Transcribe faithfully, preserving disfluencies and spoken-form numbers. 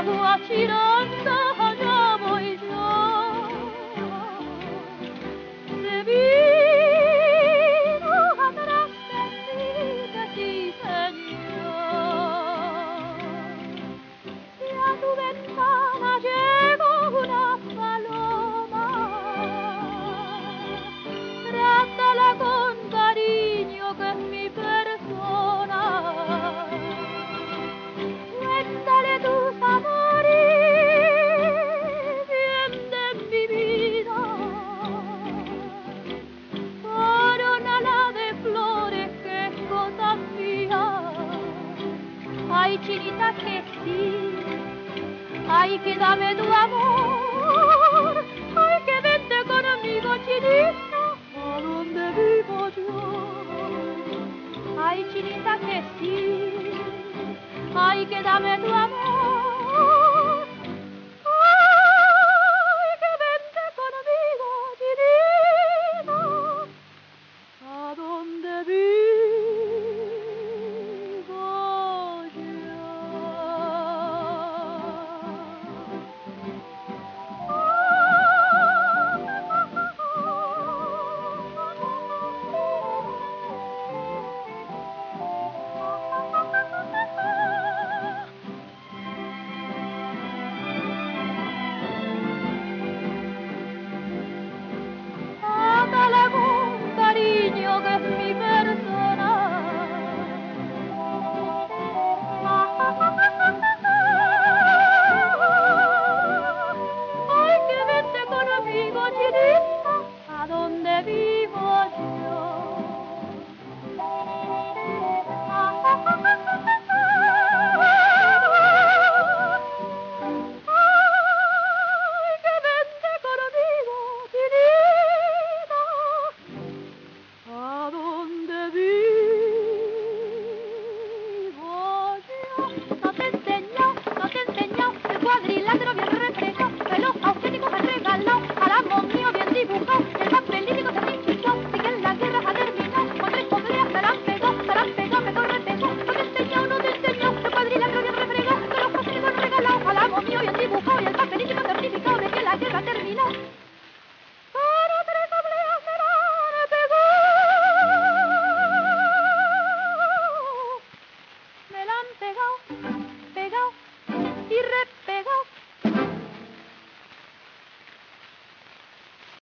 agua chiranda, allá voy yo. Se vino atrás de mí, que sí, señor. Si a tu ventana llegó una paloma, trátala con cariño, que es mi persona. Cuéntale tus amores, bien de mi vida. Corónala de flores, que es cosa mía. Ay, chinita, que sí. Ay, que dame tu amor. Ay, que vente conmigo, chinita, a donde vivo yo. Ay, chinita, que sí. Ay, que dame tu amor.